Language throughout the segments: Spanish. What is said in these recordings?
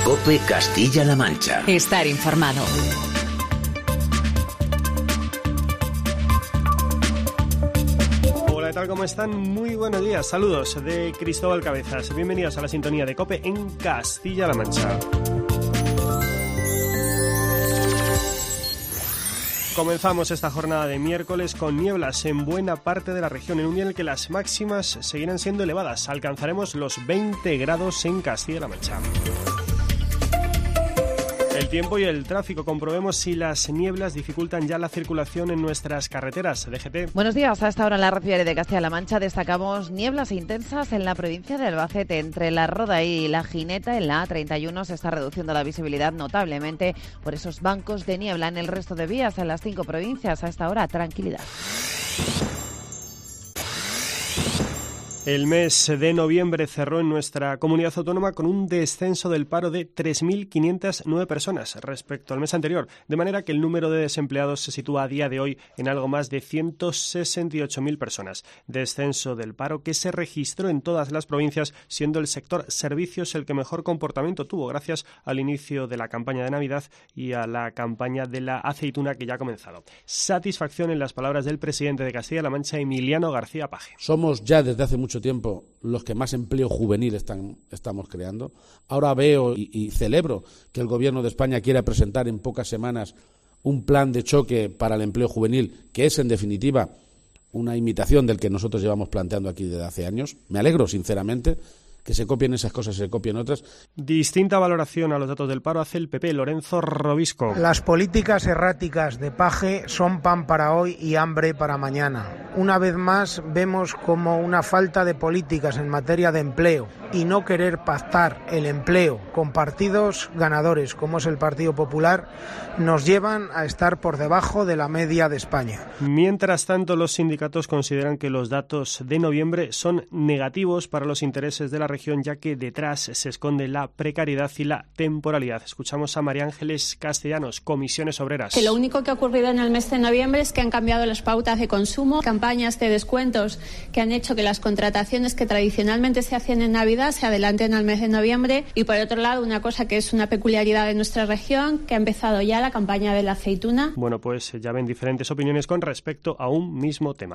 COPE Castilla-La Mancha. Estar informado. Hola, ¿qué tal? ¿Cómo están? Muy buenos días. Saludos de Cristóbal Cabezas. Bienvenidos a la sintonía de COPE en Castilla-La Mancha. Comenzamos esta jornada de miércoles con nieblas en buena parte de la región, en un día en el que las máximas seguirán siendo elevadas. Alcanzaremos los 20 grados en Castilla-La Mancha. El tiempo y el tráfico. Comprobemos si las nieblas dificultan ya la circulación en nuestras carreteras. DGT. Buenos días. A esta hora en la red viaria de Castilla-La Mancha destacamos nieblas intensas en la provincia de Albacete. Entre la Roda y la Gineta, en la A31, se está reduciendo la visibilidad notablemente por esos bancos de niebla. En el resto de vías, en las 5 provincias, a esta hora, tranquilidad. El mes de noviembre cerró en nuestra comunidad autónoma con un descenso del paro de 3.509 personas respecto al mes anterior, de manera que el número de desempleados se sitúa a día de hoy en algo más de 168.000 personas. Descenso del paro que se registró en todas las provincias, siendo el sector servicios el que mejor comportamiento tuvo, gracias al inicio de la campaña de Navidad y a la campaña de la aceituna que ya ha comenzado. Satisfacción en las palabras del presidente de Castilla-La Mancha, Emiliano García Paje. Somos ya desde hace mucho tiempo los que más empleo juvenil estamos creando. Ahora veo y celebro que el Gobierno de España quiera presentar en pocas semanas un plan de choque para el empleo juvenil, que es en definitiva una imitación del que nosotros llevamos planteando aquí desde hace años. Me alegro sinceramente que se copien esas cosas, se copien otras. Distinta valoración a los datos del paro hace el PP, Lorenzo Robisco. Las políticas erráticas de Paje son pan para hoy y hambre para mañana. Una vez más vemos como una falta de políticas en materia de empleo y no querer pactar el empleo con partidos ganadores, como es el Partido Popular, nos llevan a estar por debajo de la media de España. Mientras tanto, los sindicatos consideran que los datos de noviembre son negativos para los intereses de la región, ya que detrás se esconde la precariedad y la temporalidad. Escuchamos a María Ángeles Castellanos, Comisiones Obreras. Que lo único que ha ocurrido en el mes de noviembre es que han cambiado las pautas de consumo, campañas de descuentos que han hecho que las contrataciones que tradicionalmente se hacían en Navidad se adelanten al mes de noviembre, y por otro lado una cosa que es una peculiaridad de nuestra región, que ha empezado ya la campaña de la aceituna. Bueno, pues ya ven diferentes opiniones con respecto a un mismo tema.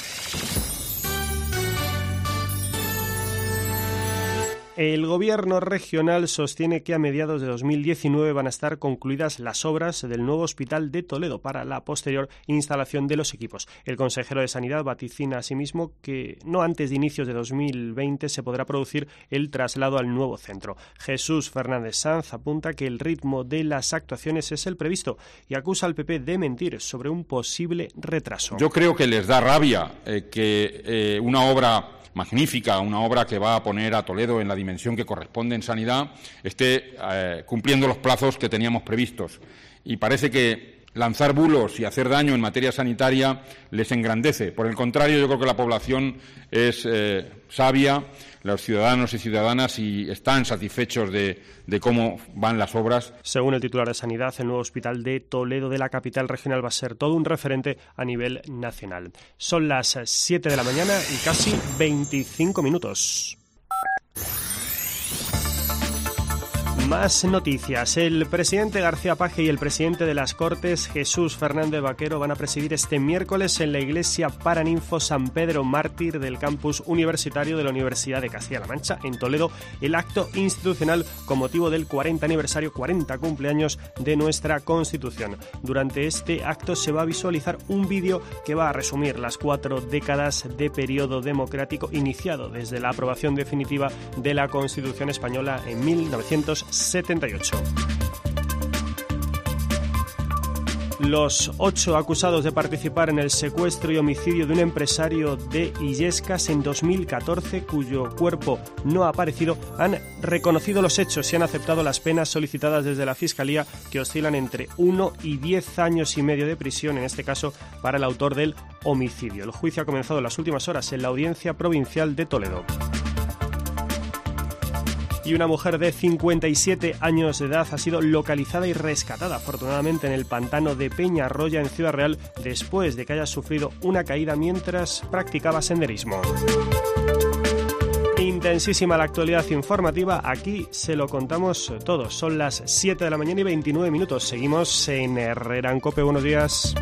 El Gobierno regional sostiene que a mediados de 2019 van a estar concluidas las obras del nuevo hospital de Toledo para la posterior instalación de los equipos. El consejero de Sanidad vaticina asimismo que no antes de inicios de 2020 se podrá producir el traslado al nuevo centro. Jesús Fernández Sanz apunta que el ritmo de las actuaciones es el previsto y acusa al PP de mentir sobre un posible retraso. Yo creo que les da rabia que una obra magnífica, una obra que va a poner a Toledo en la dimensión que corresponde en sanidad, esté cumpliendo los plazos que teníamos previstos. Y parece que lanzar bulos y hacer daño en materia sanitaria les engrandece. Por el contrario, yo creo que la población es sabia, los ciudadanos y ciudadanas, y están satisfechos de cómo van las obras. Según el titular de Sanidad, el nuevo hospital de Toledo de la capital regional va a ser todo un referente a nivel nacional. Son las 7 de la mañana y casi 25 minutos. Más noticias. El presidente García Paje y el presidente de las Cortes, Jesús Fernández Vaquero, van a presidir este miércoles en la iglesia Paraninfo San Pedro Mártir del campus universitario de la Universidad de Castilla-La Mancha, en Toledo, el acto institucional con motivo del 40 cumpleaños de nuestra Constitución. Durante este acto se va a visualizar un vídeo que va a resumir las 4 décadas de periodo democrático iniciado desde la aprobación definitiva de la Constitución española en 1978. Los 8 acusados de participar en el secuestro y homicidio de un empresario de Illescas en 2014, cuyo cuerpo no ha aparecido, han reconocido los hechos y han aceptado las penas solicitadas desde la Fiscalía, que oscilan entre 1 y 10 años y medio de prisión, en este caso para el autor del homicidio. El juicio ha comenzado en las últimas horas en la Audiencia Provincial de Toledo. Y una mujer de 57 años de edad ha sido localizada y rescatada, afortunadamente, en el pantano de Peñarroya, en Ciudad Real, después de que haya sufrido una caída mientras practicaba senderismo. Intensísima la actualidad informativa, aquí se lo contamos todos. Son las 7 de la mañana y 29 minutos. Seguimos en Herrera en COPE. Buenos días.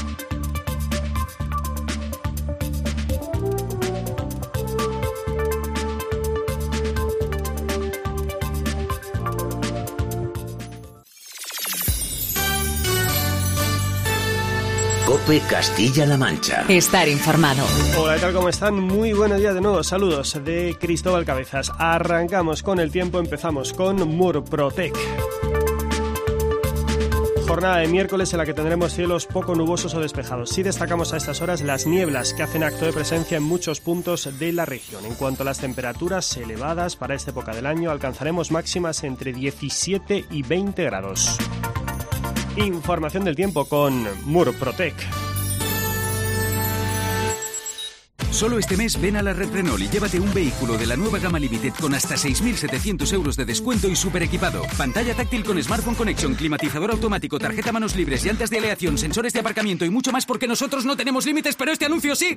COPE Castilla-La Mancha. Estar informado. Hola, ¿qué tal? ¿Cómo están? Muy buenos días de nuevo. Saludos de Cristóbal Cabezas. Arrancamos con el tiempo, empezamos con Murprotec. Jornada de miércoles en la que tendremos cielos poco nubosos o despejados. Sí destacamos a estas horas las nieblas que hacen acto de presencia en muchos puntos de la región. En cuanto a las temperaturas elevadas para esta época del año, alcanzaremos máximas entre 17 y 20 grados. Información del tiempo con Murprotec. Solo este mes ven a la Red Renault y llévate un vehículo de la nueva gama Limited con hasta 6.700 euros de descuento y súper equipado. Pantalla táctil con Smartphone Connection, climatizador automático, tarjeta manos libres, llantas de aleación, sensores de aparcamiento y mucho más, porque nosotros no tenemos límites, pero este anuncio sí.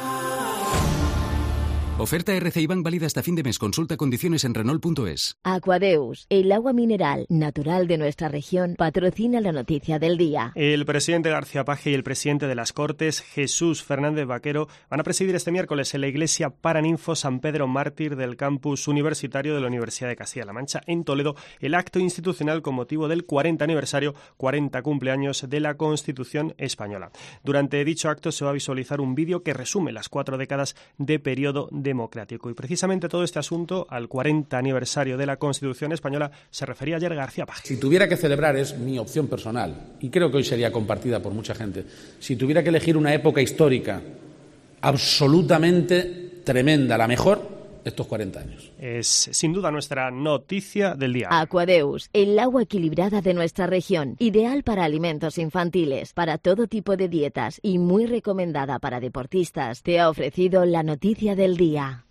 Oferta RCI Bank válida hasta fin de mes. Consulta condiciones en Renault.es. Aquadeus, el agua mineral natural de nuestra región, patrocina la noticia del día. El presidente García Page y el presidente de las Cortes, Jesús Fernández Vaquero, van a presidir este miércoles en la iglesia Paraninfo San Pedro Mártir del campus universitario de la Universidad de Castilla-La Mancha en Toledo el acto institucional con motivo del 40 aniversario, 40 cumpleaños de la Constitución española. Durante dicho acto se va a visualizar un vídeo que resume las 4 décadas de periodo democrático. Y precisamente todo este asunto, al 40 aniversario de la Constitución española, se refería ayer García Page. Si tuviera que celebrar, es mi opción personal, y creo que hoy sería compartida por mucha gente, si tuviera que elegir una época histórica absolutamente tremenda, la mejor, estos 40 años. Es sin duda nuestra noticia del día. Aquadeus, el agua equilibrada de nuestra región, ideal para alimentos infantiles, para todo tipo de dietas y muy recomendada para deportistas, te ha ofrecido la noticia del día.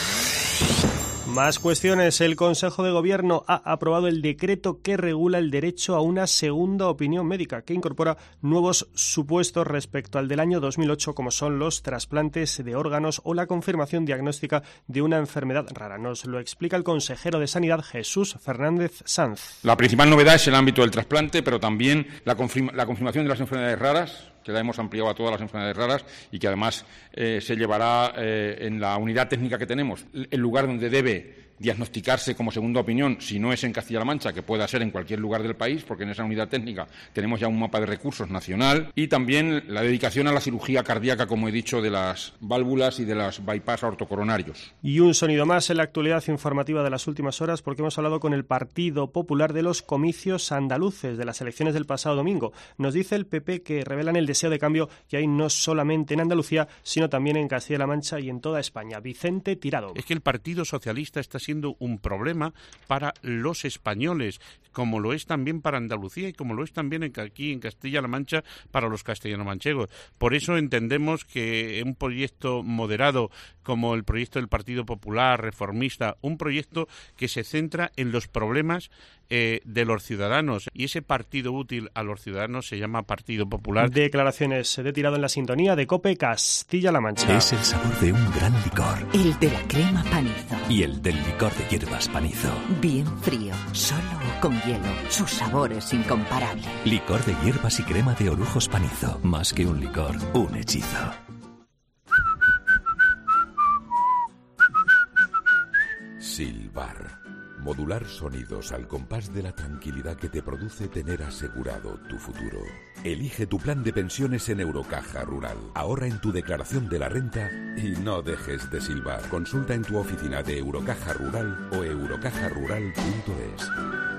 Más cuestiones. El Consejo de Gobierno ha aprobado el decreto que regula el derecho a una segunda opinión médica, que incorpora nuevos supuestos respecto al del año 2008, como son los trasplantes de órganos o la confirmación diagnóstica de una enfermedad rara. Nos lo explica el consejero de Sanidad, Jesús Fernández Sanz. La principal novedad es el ámbito del trasplante, pero también la confirmación de las enfermedades raras, que la hemos ampliado a todas las enfermedades raras y que además se llevará en la unidad técnica que tenemos, el lugar donde debe diagnosticarse como segunda opinión, si no es en Castilla-La Mancha, que pueda ser en cualquier lugar del país, porque en esa unidad técnica tenemos ya un mapa de recursos nacional, y también la dedicación a la cirugía cardíaca, como he dicho, de las válvulas y de las bypass aortocoronarios. Y un sonido más en la actualidad informativa de las últimas horas, porque hemos hablado con el Partido Popular de los comicios andaluces de las elecciones del pasado domingo. Nos dice el PP que revelan el deseo de cambio que hay no solamente en Andalucía, sino también en Castilla-La Mancha y en toda España. Vicente Tirado. Es que el Partido Socialista está siendo un problema para los españoles, como lo es también para Andalucía y como lo es también aquí en Castilla-La Mancha para los castellano-manchegos. Por eso entendemos que un proyecto moderado como el proyecto del Partido Popular, reformista, un proyecto que se centra en los problemas de los ciudadanos, y ese partido útil a los ciudadanos se llama Partido Popular. Declaraciones de Tirado en la sintonía de COPE Castilla-La Mancha. Es el sabor de un gran licor. El de la crema Panizo. Y el del licor de hierbas Panizo. Bien frío, solo o con hielo. Su sabor es incomparable. Licor de hierbas y crema de Orujos Panizo. Más que un licor, un hechizo. Silbar. Modular sonidos al compás de la tranquilidad que te produce tener asegurado tu futuro. Elige tu plan de pensiones en Eurocaja Rural. Ahorra en tu declaración de la renta y no dejes de silbar. Consulta en tu oficina de Eurocaja Rural o eurocajarural.es.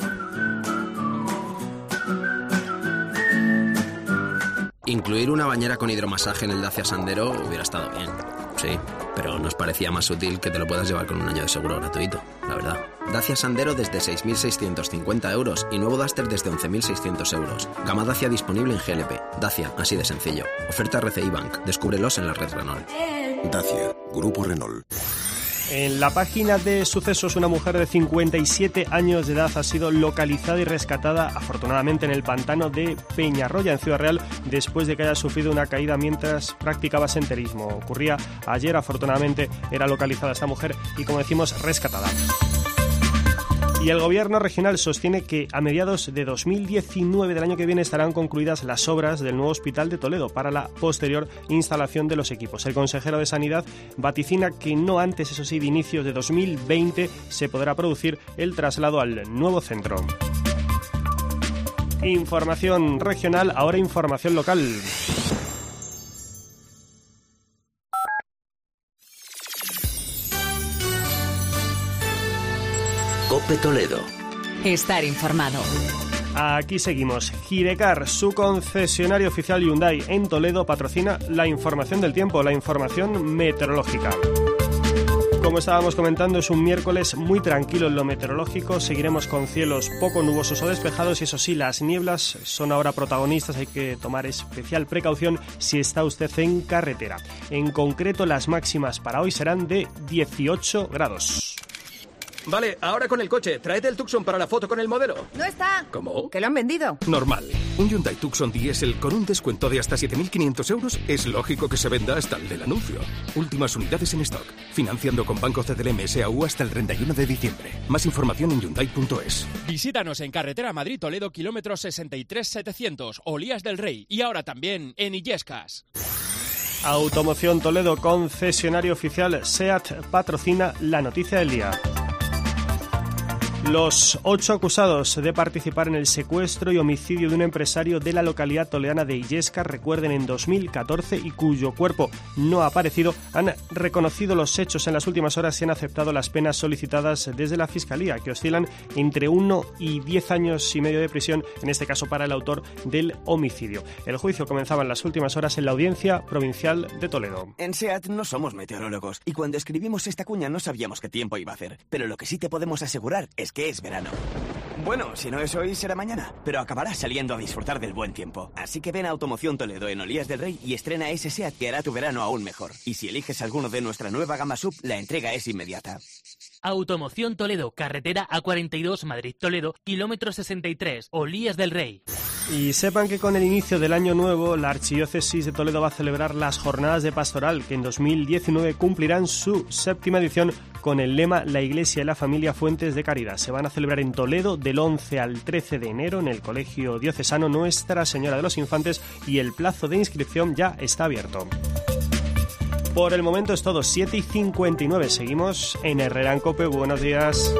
Incluir una bañera con hidromasaje en el Dacia Sandero hubiera estado bien. Sí, pero nos parecía más útil que te lo puedas llevar con un año de seguro gratuito, la verdad. Dacia Sandero desde 6.650 euros y nuevo Duster desde 11.600 euros. Gama Dacia disponible en GLP. Dacia, así de sencillo. Oferta RCI Bank. Descúbrelos en la red Renault. Dacia, Grupo Renault. En la página de sucesos, una mujer de 57 años de edad ha sido localizada y rescatada, afortunadamente, en el pantano de Peñarroya, en Ciudad Real, después de que haya sufrido una caída mientras practicaba senderismo. Ocurría ayer, afortunadamente, era localizada esta mujer y, como decimos, rescatada. Y el Gobierno regional sostiene que a mediados de 2019 del año que viene estarán concluidas las obras del nuevo hospital de Toledo para la posterior instalación de los equipos. El consejero de Sanidad vaticina que no antes, eso sí, de inicios de 2020 se podrá producir el traslado al nuevo centro. Información regional, ahora información local. COPE Toledo. Estar informado. Aquí seguimos. Girecar, su concesionario oficial Hyundai en Toledo, patrocina la información del tiempo, la información meteorológica. Como estábamos comentando, es un miércoles muy tranquilo en lo meteorológico. Seguiremos con cielos poco nubosos o despejados y, eso sí, las nieblas son ahora protagonistas. Hay que tomar especial precaución si está usted en carretera. En concreto, las máximas para hoy serán de 18 grados. Vale, ahora con el coche. Tráete el Tucson para la foto con el modelo. No está. ¿Cómo? ¿Que lo han vendido? Normal. Un Hyundai Tucson diésel con un descuento de hasta 7.500 euros es lógico que se venda hasta el del anuncio. Últimas unidades en stock. Financiando con Banco CTLM S.A.U. hasta el 31 de diciembre. Más información en Hyundai.es. Visítanos en carretera Madrid-Toledo, kilómetro 63-700, Olías del Rey. Y ahora también en Illescas. Automoción Toledo, concesionario oficial SEAT, patrocina la noticia del día. Los 8 acusados de participar en el secuestro y homicidio de un empresario de la localidad toledana de Illescas, recuerden, en 2014, y cuyo cuerpo no ha aparecido, han reconocido los hechos en las últimas horas y han aceptado las penas solicitadas desde la Fiscalía, que oscilan entre 1 y 10 años y medio de prisión, en este caso para el autor del homicidio. El juicio comenzaba en las últimas horas en la Audiencia Provincial de Toledo. En SEAT no somos meteorólogos y cuando escribimos esta cuña no sabíamos qué tiempo iba a hacer, pero lo que sí te podemos asegurar es que es verano. Bueno, si no es hoy, será mañana, pero acabarás saliendo a disfrutar del buen tiempo. Así que ven a Automoción Toledo en Olías del Rey y estrena ese SEAT que hará tu verano aún mejor. Y si eliges alguno de nuestra nueva gama SUV, la entrega es inmediata. Automoción Toledo, carretera A42 Madrid-Toledo, kilómetro 63, Olías del Rey. Y sepan que con el inicio del año nuevo, la Archidiócesis de Toledo va a celebrar las Jornadas de Pastoral, que en 2019 cumplirán su 7ª edición con el lema La Iglesia y la Familia, Fuentes de Caridad. Se van a celebrar en Toledo del 11 al 13 de enero en el Colegio Diocesano Nuestra Señora de los Infantes y el plazo de inscripción ya está abierto. Por el momento es todo, 7:59. Seguimos en Herrera en COPE. Buenos días.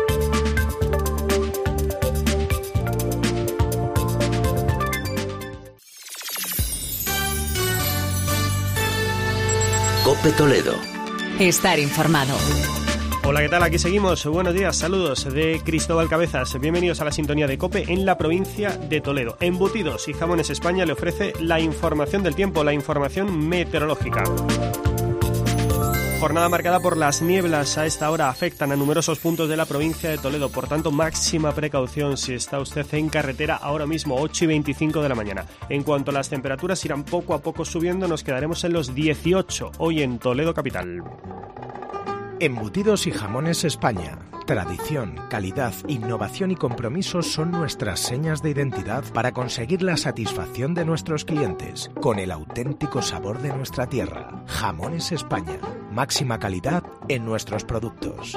COPE Toledo. Estar informado. Hola, ¿qué tal? Aquí seguimos. Buenos días, saludos de Cristóbal Cabezas. Bienvenidos a la sintonía de COPE en la provincia de Toledo. Embutidos y Jamones España le ofrece la información del tiempo, la información meteorológica. Jornada marcada por las nieblas. A esta hora afectan a numerosos puntos de la provincia de Toledo. Por tanto, máxima precaución si está usted en carretera ahora mismo, 8:25 de la mañana. En cuanto a las temperaturas, irán poco a poco subiendo. Nos quedaremos en los 18 hoy en Toledo capital. Embutidos y Jamones España. Tradición, calidad, innovación y compromiso son nuestras señas de identidad para conseguir la satisfacción de nuestros clientes, con el auténtico sabor de nuestra tierra. Jamones España. Máxima calidad en nuestros productos.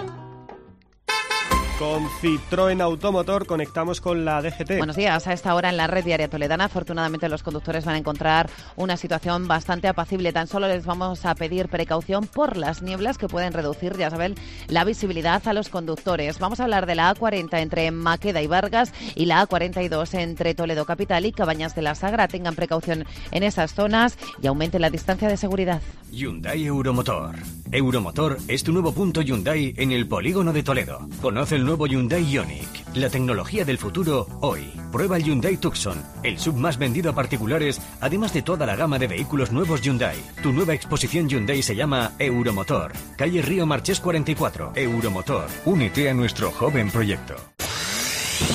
Con Citroën Automotor conectamos con la DGT. Buenos días. A esta hora en la red diaria toledana, afortunadamente los conductores van a encontrar una situación bastante apacible. Tan solo les vamos a pedir precaución por las nieblas que pueden reducir, ya saben, la visibilidad a los conductores. Vamos a hablar de la A40 entre Maqueda y Vargas y la A42 entre Toledo Capital y Cabañas de la Sagra. Tengan precaución en esas zonas y aumenten la distancia de seguridad. Hyundai Euromotor. Euromotor es tu nuevo punto Hyundai en el polígono de Toledo. Conoce el nuevo Hyundai Ioniq, la tecnología del futuro hoy. Prueba el Hyundai Tucson, el sub más vendido a particulares, además de toda la gama de vehículos nuevos Hyundai. Tu nueva exposición Hyundai se llama Euromotor. Calle Río Marchés 44. Euromotor. Únete a nuestro joven proyecto.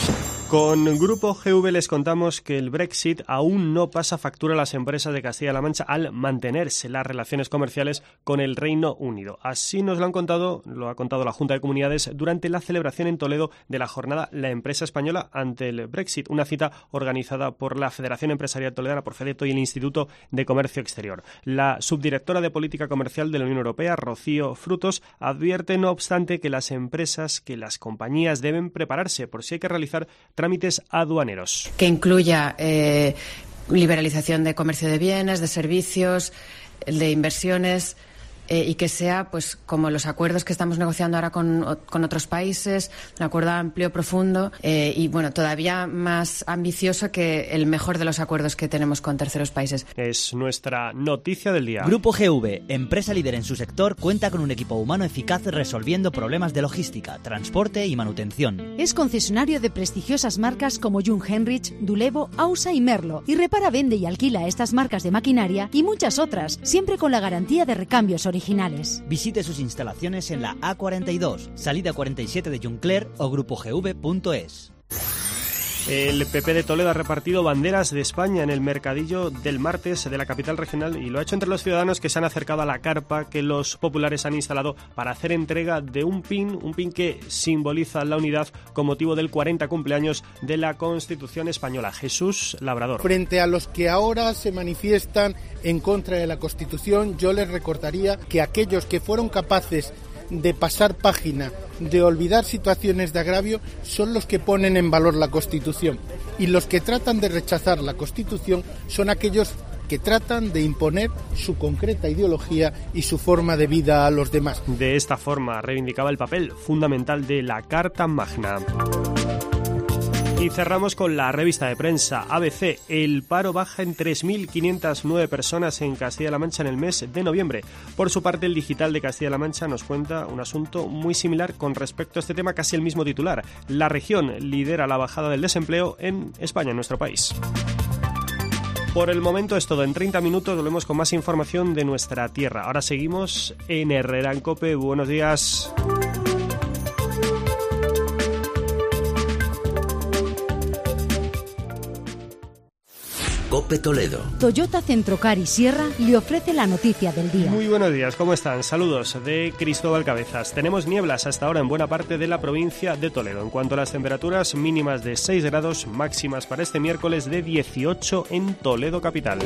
Con Grupo GV les contamos que el Brexit aún no pasa factura a las empresas de Castilla-La Mancha al mantenerse las relaciones comerciales con el Reino Unido. Así nos lo ha contado la Junta de Comunidades durante la celebración en Toledo de la jornada La Empresa Española ante el Brexit, una cita organizada por la Federación Empresarial Toledana, por FEDETO, y el Instituto de Comercio Exterior. La subdirectora de Política Comercial de la Unión Europea, Rocío Frutos, advierte, no obstante, que las compañías deben prepararse por si hay que realizar trámites aduaneros. Que incluya liberalización de comercio de bienes, de servicios, de inversiones, y que sea, pues, como los acuerdos que estamos negociando ahora con otros países, un acuerdo amplio, profundo, y bueno, todavía más ambicioso que el mejor de los acuerdos que tenemos con terceros países. Es nuestra noticia del día. Grupo GV, empresa líder en su sector, cuenta con un equipo humano eficaz resolviendo problemas de logística, transporte y manutención. Es concesionario de prestigiosas marcas como Jungheinrich, Dulevo, Ausa y Merlo, y repara, vende y alquila estas marcas de maquinaria y muchas otras, siempre con la garantía de recambios originales. Visite sus instalaciones en la A42, salida 47 de Juncler o grupogv.es. El PP de Toledo ha repartido banderas de España en el mercadillo del martes de la capital regional y lo ha hecho entre los ciudadanos que se han acercado a la carpa que los populares han instalado para hacer entrega de un pin que simboliza la unidad con motivo del 40 cumpleaños de la Constitución española. Jesús Labrador. Frente a los que ahora se manifiestan en contra de la Constitución, yo les recordaría que aquellos que fueron capaces de pasar página, de olvidar situaciones de agravio, son los que ponen en valor la Constitución. Y los que tratan de rechazar la Constitución son aquellos que tratan de imponer su concreta ideología y su forma de vida a los demás. De esta forma reivindicaba el papel fundamental de la Carta Magna. Y cerramos con la revista de prensa ABC. El paro baja en 3.509 personas en Castilla-La Mancha en el mes de noviembre. Por su parte, el Digital de Castilla-La Mancha nos cuenta un asunto muy similar con respecto a este tema, casi el mismo titular. La región lidera la bajada del desempleo en España, en nuestro país. Por el momento es todo. En 30 minutos volvemos con más información de nuestra tierra. Ahora seguimos en Herrera en COPE. Buenos días. COPE Toledo. Toyota Centrocar y Sierra le ofrece la noticia del día. Muy buenos días, ¿cómo están? Saludos de Cristóbal Cabezas. Tenemos nieblas hasta ahora en buena parte de la provincia de Toledo. En cuanto a las temperaturas, mínimas de 6 grados, máximas para este miércoles de 18 en Toledo capital.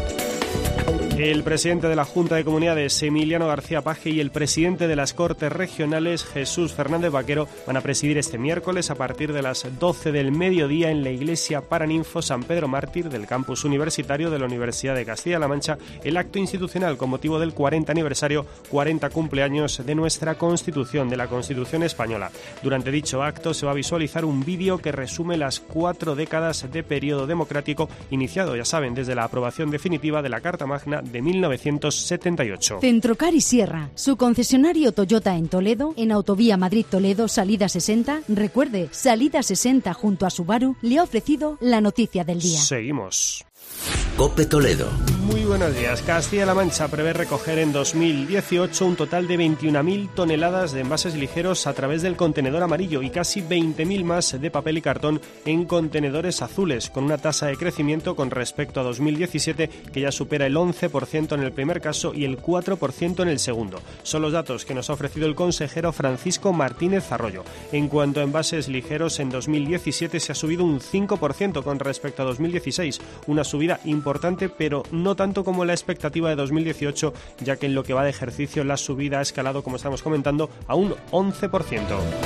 El presidente de la Junta de Comunidades, Emiliano García Paje, y el presidente de las Cortes Regionales, Jesús Fernández Vaquero, van a presidir este miércoles a partir de las 12 del mediodía en la Iglesia Paraninfo San Pedro Mártir del campus universitario de la Universidad de Castilla-La Mancha el acto institucional con motivo del 40 aniversario, 40 cumpleaños de nuestra Constitución, de la Constitución española. Durante dicho acto se va a visualizar un vídeo que resume las 4 décadas de periodo democrático iniciado, ya saben, desde la aprobación definitiva de la Carta Magna de 1978. Centrocar y Sierra, su concesionario Toyota en Toledo, en Autovía Madrid-Toledo, salida 60. Recuerde, salida 60 junto a Subaru, le ha ofrecido la noticia del día. Seguimos. COPE Toledo. Muy buenos días. Castilla-La Mancha prevé recoger en 2018 un total de 21.000 toneladas de envases ligeros a través del contenedor amarillo y casi 20.000 más de papel y cartón en contenedores azules, con una tasa de crecimiento con respecto a 2017 que ya supera el 11% en el primer caso y el 4% en el segundo. Son los datos que nos ha ofrecido el consejero Francisco Martínez Arroyo. En cuanto a envases ligeros, en 2017 se ha subido un 5% con respecto a 2016, una subida importante, pero no tanto como la expectativa de 2018, ya que en lo que va de ejercicio la subida ha escalado, como estamos comentando, a un 11%.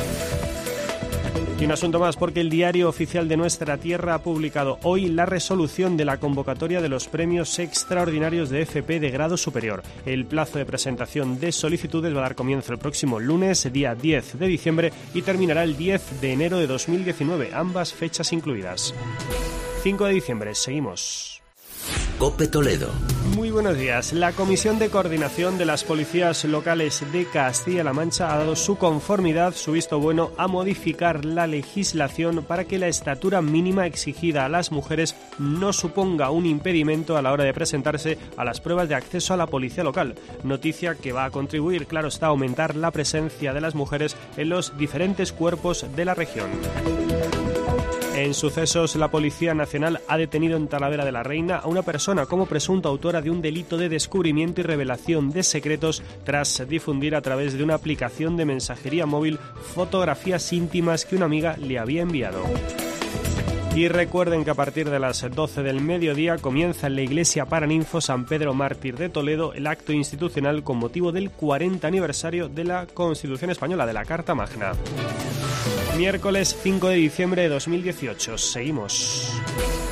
Y un asunto más, porque el Diario Oficial de nuestra tierra ha publicado hoy la resolución de la convocatoria de los premios extraordinarios de FP de grado superior. El plazo de presentación de solicitudes va a dar comienzo el próximo lunes, día 10 de diciembre, y terminará el 10 de enero de 2019, ambas fechas incluidas. 5 de diciembre, seguimos. COPE Toledo. Muy buenos días. La Comisión de Coordinación de las Policías Locales de Castilla-La Mancha ha dado su conformidad, su visto bueno, a modificar la legislación para que la estatura mínima exigida a las mujeres no suponga un impedimento a la hora de presentarse a las pruebas de acceso a la policía local. Noticia que va a contribuir, claro está, a aumentar la presencia de las mujeres en los diferentes cuerpos de la región. En sucesos, la Policía Nacional ha detenido en Talavera de la Reina a una persona como presunta autora de un delito de descubrimiento y revelación de secretos tras difundir a través de una aplicación de mensajería móvil fotografías íntimas que una amiga le había enviado. Y recuerden que a partir de las 12 del mediodía comienza en la Iglesia Paraninfo San Pedro Mártir de Toledo el acto institucional con motivo del 40 aniversario de la Constitución Española, de la Carta Magna. Miércoles 5 de diciembre de 2018. Seguimos.